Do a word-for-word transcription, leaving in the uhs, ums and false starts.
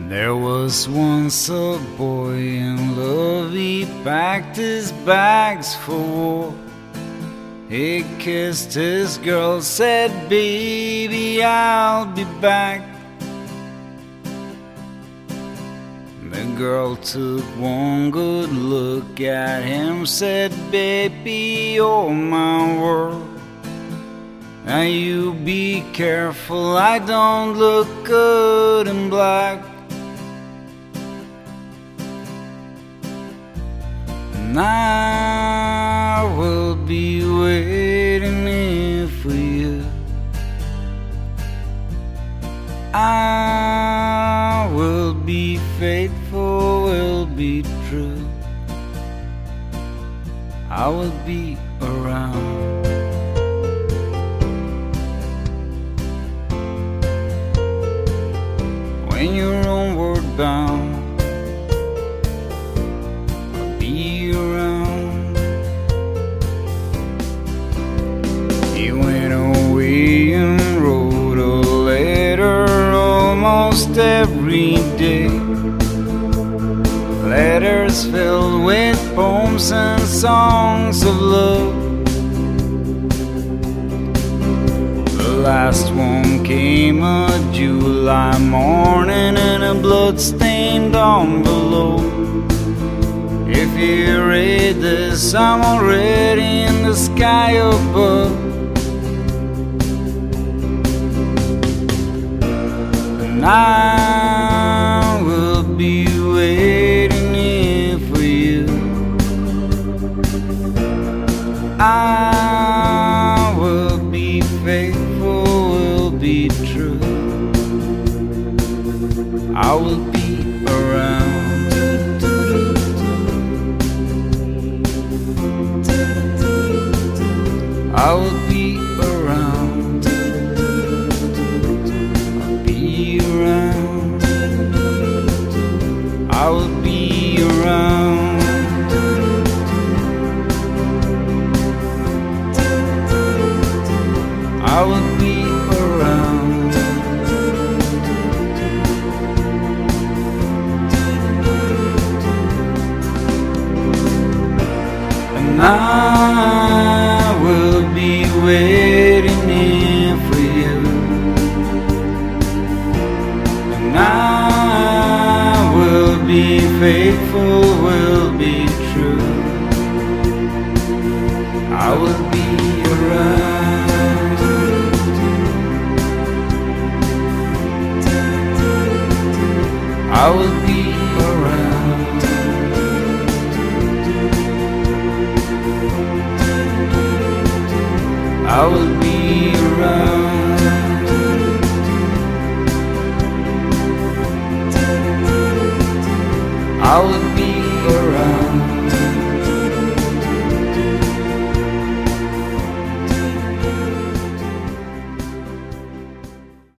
There was once a boy in love, he packed his bags for war. He kissed his girl, said, "Baby, I'll be back." The girl took one good look at him, said, "Baby, you're my world. Now you be careful, I don't look good in black." And I will be waiting here for you. I will be faithful, will be true. I will be around. When you're onward bound, I'll be around. He went away and wrote a letter almost every day. Letters filled with poems and songs of love. The last one came a July morning in a blood-stained envelope. If you read this, I'm already in the sky above. And I will be waiting here for you. I will be faithful, will be true. I will be around. I will be around. I'll be around. I will be around. I will be around. And I will be waiting here for you. And I will be faithful, will be true. I will be around. I will be around. I will be around. I will be